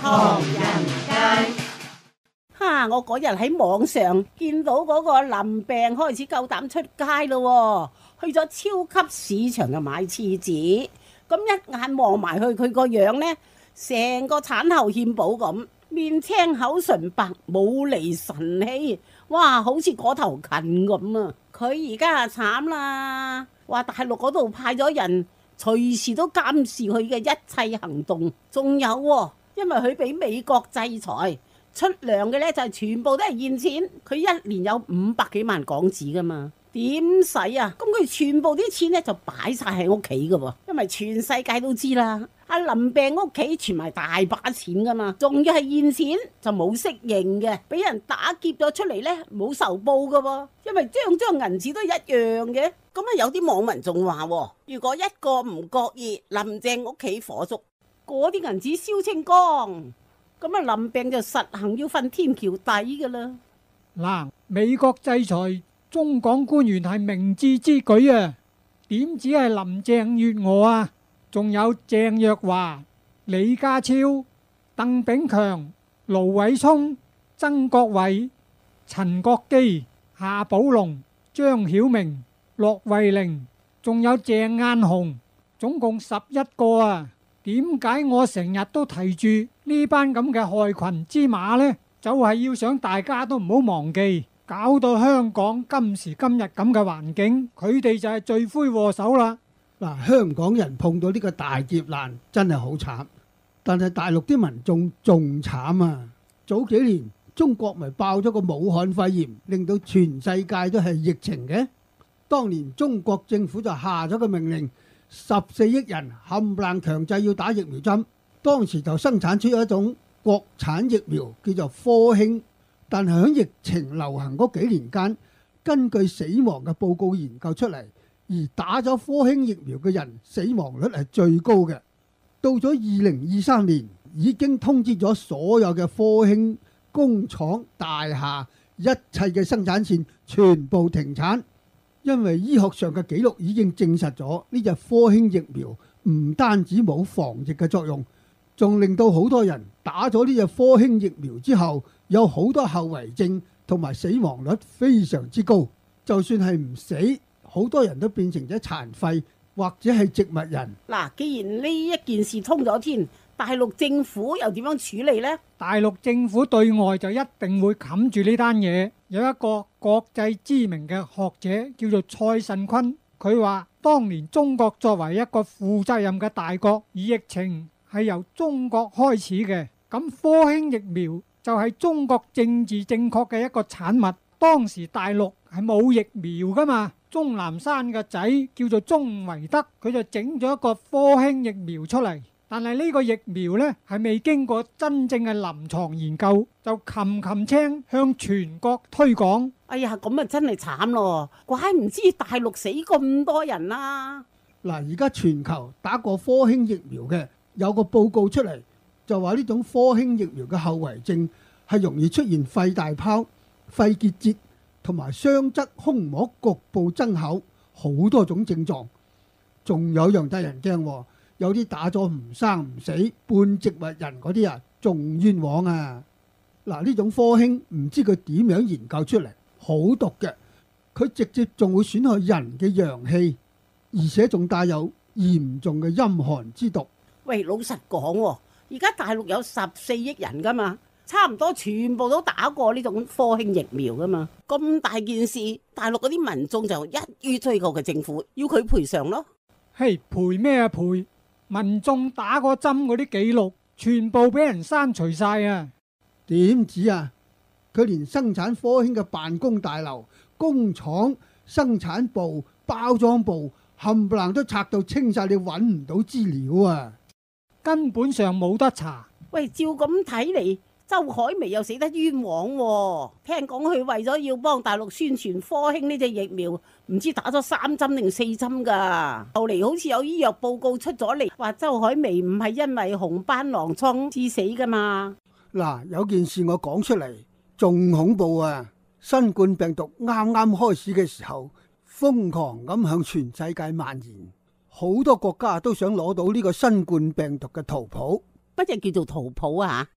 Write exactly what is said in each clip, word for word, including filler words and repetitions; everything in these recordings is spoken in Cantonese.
唐人街。 哈！我嗰日喺網上見到嗰個林病開始夠膽出街咯，去咗超級市場嘅買廁紙，咁一眼望埋去佢個樣呢，成個產後獻寶咁，面青口唇白，冇厘神氣，哇，好似嗰頭近咁啊！佢而家啊慘啦，話大陸嗰度派咗人隨時都監視佢嘅一切行動，仲有喎，因為佢俾美國制裁。出糧嘅呢就係全部都係現錢，佢一年有五百幾萬港紙噶嘛，點使啊？咁佢全部啲錢呢就擺晒喺屋企噶喎，因為全世界都知啦，阿林病屋企存埋大把錢噶嘛，仲要係現錢就冇息認嘅，俾人打劫咗出嚟呢冇仇報噶喎，因為張張銀紙都一樣嘅。咁啊有啲網民仲話，如果一個唔覺意林鄭屋企火燭，嗰啲銀紙燒清光。咁啊，林病就實行要瞓天橋底噶啦。 嗱，美國制裁中港官員係明智之舉啊，點止係林鄭月娥啊，仲有鄭若驊、李家超、鄧炳強、盧偉聰、曾國衛、陳國基、夏寶龍、張曉明、駱惠寧，仲有鄭雁雄，總共十一個啊。點解我成日都提住呢班咁嘅害群之馬呢？就係要想大家都唔好忘記，搞到香港今時今日咁嘅環境，佢哋就係罪魁禍首啦。 嗱，香港人碰到呢個大劫難真係好慘，但係大陸啲民眾仲慘啊！早幾年中國咪爆咗個武漢肺炎，令到全世界都係疫情嘅。當年中國政府就下咗個命令，十四億人冚唪唥強制要打疫苗針，當時就生產出一種國產疫苗叫做科興，但係喺疫情流行嗰幾年間，根據死亡嘅報告研究出嚟，而打咗科興疫苗嘅人死亡率係最高嘅。到咗二零二三年，已經通知咗所有嘅科興工廠大廈，一切嘅生產線全部停產。因為醫學上嘅記錄已經證實咗呢隻科興疫苗唔單止冇防疫嘅作用，仲令到好多人打咗呢隻科興疫苗之後有好多後遺症，同埋死亡率非常之高。就算係唔死，好多人都變成咗殘廢或者係植物人。 嗱，既然呢一件事通咗天，大陸政府又點樣處理呢？ 大陸政府對外就一定會冚住呢單嘢。有一個國際知名嘅學者叫做蔡慎坤，佢話當年中國作為一個負責任嘅大國，而疫情係由中國開始嘅，咁科興疫苗就係中國政治正確嘅一個產物。當時大陸係冇疫苗噶嘛，鍾南山嘅仔叫做鍾維德，佢就整咗一個科興疫苗出嚟。但係呢個疫苗呢，係未經過真正嘅臨床研究，就冚冚青向全國推廣。 哎呀，咁啊真係慘咯！怪唔知大陸死咁多人啦。 嗱，而家全球打過科興疫苗嘅有個報告出嚟，就話呢種科興疫苗嘅後遺症係容易出現肺大泡、肺結節同埋雙側胸膜局部增厚，好多種症狀。仲有樣得人驚喎。有啲打咗唔生唔死，半植物人嗰啲啊，仲冤枉啊！嗱，呢種科興唔知佢點樣研究出嚟，好毒嘅，佢直接仲會損害人嘅陽氣，而且仲帶有嚴重嘅陰寒之毒。 喂，老實講，而家大陸有十四億人噶嘛，差唔多全部都打過呢種科興疫苗噶嘛，咁大件事，大陸嗰啲民眾就一於追究嘅政府，要佢賠償咯。 嘿，賠咩啊賠？民眾打過針嗰啲記錄全部俾人刪除晒啊！ 點止啊？佢連生產科興嘅辦公大樓、工廠、生產部、包裝部冚唪唥都拆到清晒，你揾唔到資料啊！ 根本上冇得查。 喂，照咁睇嚟，周海媚又死得冤枉喎！聽講佢為咗要幫大陸宣傳科興呢隻疫苗，唔知打咗三針定四針噶。後嚟好似有醫藥報告出咗嚟，話周海媚唔係因為紅斑狼瘡致死噶嘛。 嗱，有件事我講出嚟仲恐怖啊！新冠病毒啱啱開始嘅時候，瘋狂咁向全世界蔓延，好多國家都想攞到呢個新冠病毒嘅圖譜。 乜嘢叫做圖譜啊？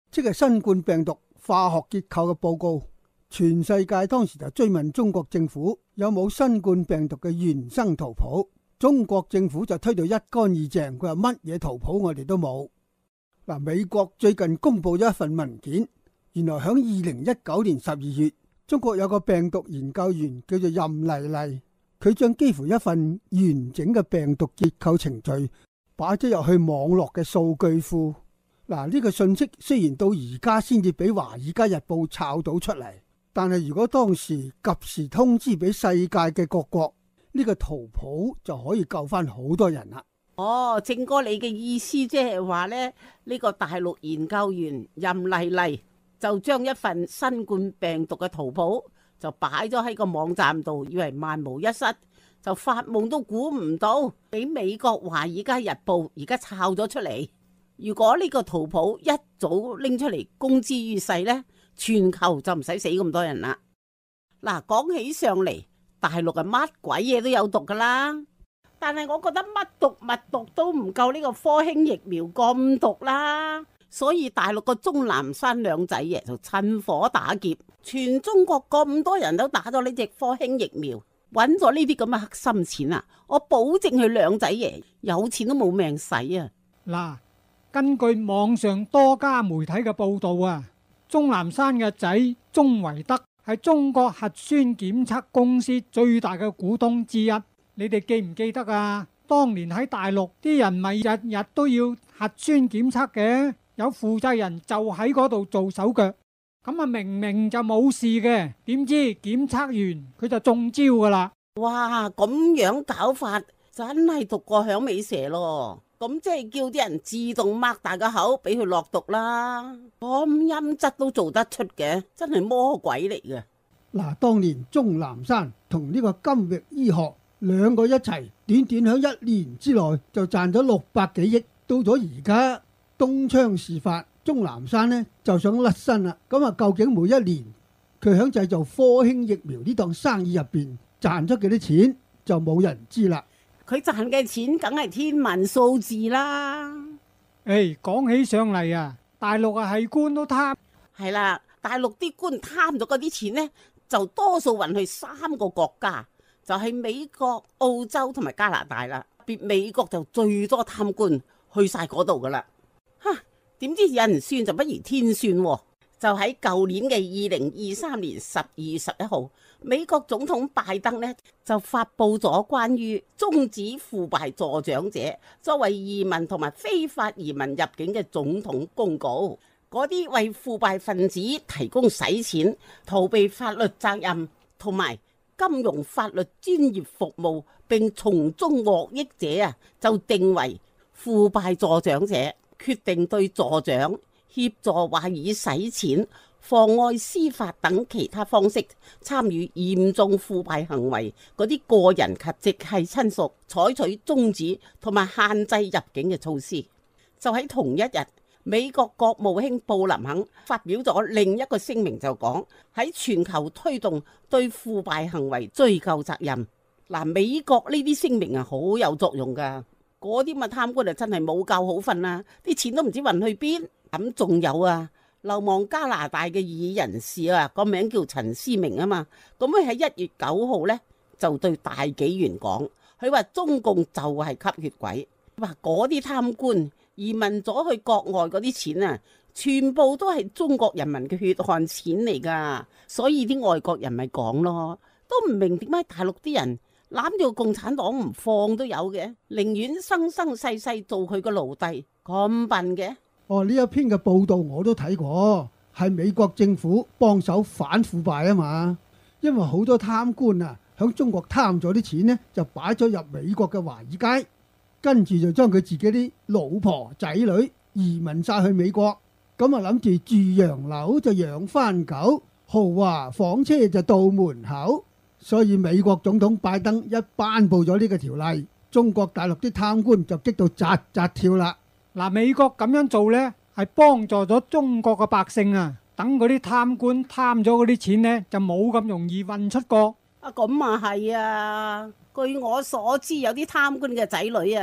即係新冠病毒化學結構嘅報告。全世界當時就追問中國政府有冇新冠病毒嘅原生圖譜，中國政府就推到一乾二淨，佢話乜嘢圖譜我哋都冇。嗱，美國最近公布咗一份文件，原來響二零一九年十二月，中國有個病毒研究員叫做任麗麗，佢將幾乎一份完整嘅病毒結構程序擺咗入去網絡嘅數據庫。嗱，呢個信息雖然到而家先至俾《華爾街日報》抄到出嚟，但係如果當時及時通知俾世界嘅各國，呢個圖譜就可以救翻好多人啦。 哦，正哥你嘅意思即係話呢，呢個大陸研究員任麗麗就將一份新冠病毒嘅圖譜就擺咗喺個網站度，以為萬無一失，就發夢都估唔到俾美國《華爾街日報》而家抄咗出嚟。如果呢個圖譜一早拎出嚟公之於世呢，全球就唔使死咁多人啦。嗱，講起上嚟，大陸係乜鬼嘢都有毒噶啦，但係我覺得乜毒乜毒都唔夠呢個科興疫苗咁毒啦。所以大陸個鍾南山兩仔爺就趁火打劫，全中國咁多人都打咗呢隻科興疫苗，揾咗呢啲咁嘅黑心錢啊！我保證佢兩仔爺有錢都冇命使啊！ 嗱，根據網上多家媒體嘅報道啊，鍾南山嘅仔鍾維德係中國核酸檢測公司最大嘅股東之一。你哋記唔記得啊？當年喺大陸啲人咪日日都要核酸檢測嘅，有負責人就喺嗰度做手腳。咁啊，明明就冇事嘅，點知檢測完佢就中招噶啦！ 哇，咁樣搞法真係毒過響尾蛇咯！咁即係叫啲人自動擘大個口俾佢落毒啦！咁陰質都做得出嘅，真係魔鬼嚟嘅。 嗱，當年鍾南山同呢個金域醫學兩個一齊，短短響一年之內就賺咗六百幾億。到咗而家東窗事發，鍾南山呢就想甩身啦。咁啊，究竟每一年佢響製造科興疫苗呢檔生意入邊賺咗幾多錢，就冇人知啦。 佢賺嘅錢梗係天文數字啦。 誒，講起上嚟啊，大陸啊係官都貪。 係啦，大陸啲官貪咗嗰啲錢呢，就多數運去三個國家，就係美國、澳洲同埋加拿大啦。特別美國就最多貪官去晒嗰度噶啦。吓，點知人算就不如天算喎。就喺舊年嘅二零二三年十二月十一號，美國總統拜登呢就發布咗關於終止腐敗助長者作為移民同埋非法移民入境嘅總統公告。嗰啲為腐敗分子提供洗錢、逃避法律責任同埋金融法律專業服務並從中獲益者啊，就定為腐敗助長者，決定對助長、協助或以洗錢、妨礙司法等其他方式參與嚴重腐敗行為嗰啲個人及直系親屬，採取終止同埋限制入境嘅措施。就喺同一日，美國國務卿布林肯發表咗另一個聲明，就講喺全球推動對腐敗行為追究責任。嗱，美國呢啲聲明啊，好有作用噶。嗰啲咪貪官啊，真係冇覺好瞓啦，啲錢都唔知運去邊。咁仲有啊，流亡加拿大嘅異議人士啊，個名叫陳思明啊嘛。咁佢喺一月九號呢，就對大紀元講，佢話中共就係吸血鬼，話嗰啲貪官移民咗去國外嗰啲錢啊，全部都係中國人民嘅血汗錢嚟噶。所以啲外國人咪講咯，都唔明點解大陸啲人攬住共產黨唔放都有嘅，寧願生生世世做佢個奴隸，咁笨嘅。 哦，呢一篇嘅報道我都睇過，係美國政府幫手反腐敗啊嘛。因為好多貪官啊，響中國貪咗啲錢呢，就擺咗入美國嘅華爾街，跟住就將佢自己啲老婆仔女移民晒去美國。咁啊諗住住洋樓就養番狗，豪華房車就到門口。所以美國總統拜登一頒布咗呢個條例，中國大陸啲貪官就激到扎扎跳啦。 嗱，美國咁樣做呢，係幫助咗中國嘅百姓啊，等嗰啲貪官貪咗嗰啲錢呢，就冇咁容易運出國。 啊，咁啊係啊，據我所知，有啲貪官嘅仔女啊，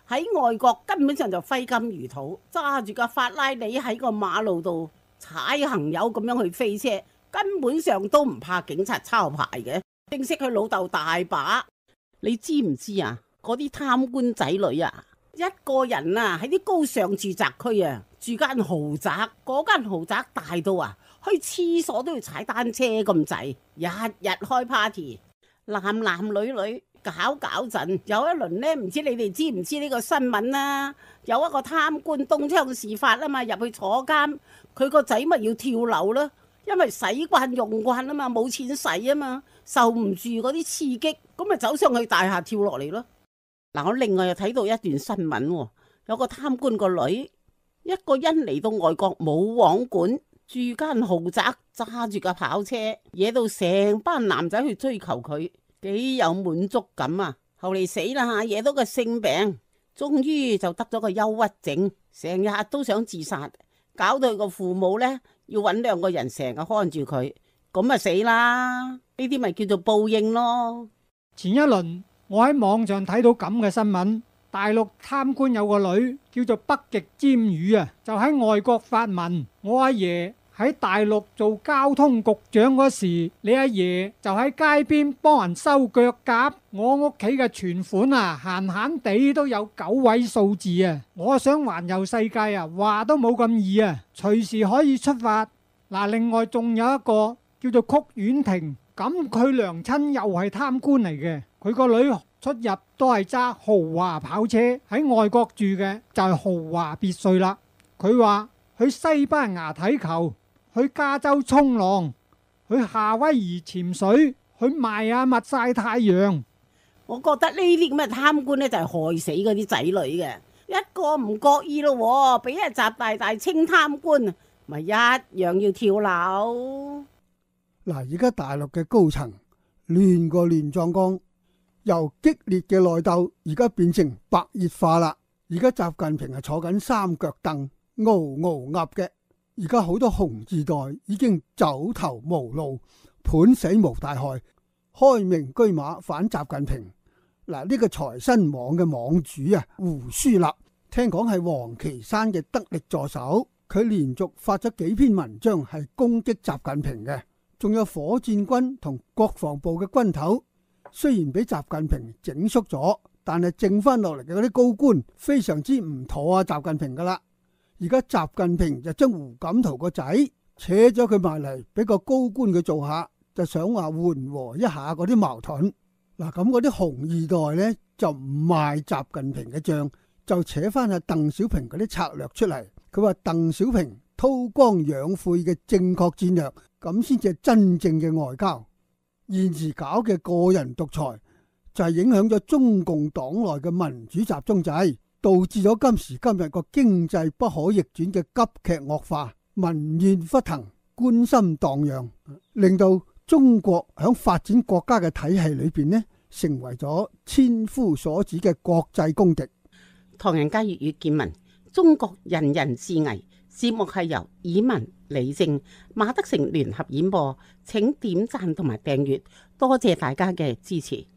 喺外國根本上就揮金如土，揸住架法拉利喺個馬路度踩行友咁樣去飛車，根本上都唔怕警察抄牌嘅。正式佢老豆大把，你知唔知啊？嗰啲貪官仔女啊，一個人啊喺啲高尚住宅區啊住間豪宅，嗰間豪宅大到啊去廁所都要踩單車咁滯，日日開 party， 男男女女搞搞震。有一輪呢，唔知你哋知唔知呢個新聞啊？有一個貪官東窗事發啊嘛，入去坐監，佢個仔咪要跳樓啦，因為使慣用慣啊嘛，冇錢使啊嘛，受唔住嗰啲刺激，咁咪走上去大廈跳落嚟咯。嗱，我另外又睇到一段新聞，有個貪官個女，一個人嚟到外國冇網管，住間豪宅，揸住架跑車，惹到成班男仔去追求佢，幾有滿足感啊！後嚟死啦，惹到個性病，終於就得咗個憂鬱症，成日都想自殺，搞到佢個父母呢，要揾兩個人成日看住佢，咁啊死啦！呢啲咪叫做報應咯。 前一輪我喺網上睇到咁嘅新聞，大陸貪官有個女叫做北極尖魚啊，就喺外國發文，我阿爺喺大陸做交通局長嗰時，你阿爺就喺街邊幫人收腳甲，我屋企嘅存款啊，閒閒地都有九位數字啊！我想環遊世界啊，話都冇咁易啊，隨時可以出發。嗱，另外仲有一個叫做曲婉婷，咁佢娘親又係貪官嚟嘅，佢個女出入都係揸豪華跑車，喺外國住嘅就係豪華別墅啦。佢話去西班牙睇球，去加州衝浪，去夏威夷潛水，去邁阿密曬太陽。 我覺得呢啲咁嘅貪官呢，就係害死嗰啲仔女嘅，一個唔覺意咯，俾人習大大稱貪官，咪一樣要跳樓。 嗱，而家大陸嘅高層亂過亂撞光，由激烈嘅內鬥而家變成白熱化啦。而家習近平係坐緊三腳凳，熬熬鴨嘅。而家好多紅二代已經走投無路，判死無大害，開明車馬反習近平。嗱，呢個財新網嘅網主啊，胡舒立，聽講係王岐山嘅得力助手，佢連續發咗幾篇文章係攻擊習近平嘅。仲有火箭軍同國防部嘅軍頭，雖然俾習近平整縮咗，但係剩翻落嚟嘅嗰啲高官非常之唔妥啊習近平噶啦。而家習近平就將胡錦濤個仔扯咗佢埋嚟，俾個高官佢做下，就想話緩和一下嗰啲矛盾。嗱，咁嗰啲紅二代呢，就唔賣習近平嘅賬，就扯翻阿鄧小平嗰啲策略出嚟。佢話鄧小平韜光養晦嘅正確戰略，咁先至係真正嘅外交。現時搞嘅個人獨裁就係影響咗中共黨內嘅民主集中制，導致咗今時今日個經濟不可逆轉嘅急劇惡化，民怨沸騰，官心蕩漾，令到中國響發展國家嘅體系裏邊呢，成為咗千夫所指嘅國際公敵。 唐人街粵語見聞，中國人人自危。節目係由以文、李正、馬德成聯合演播，請點讚同埋訂閱，多謝大家嘅支持。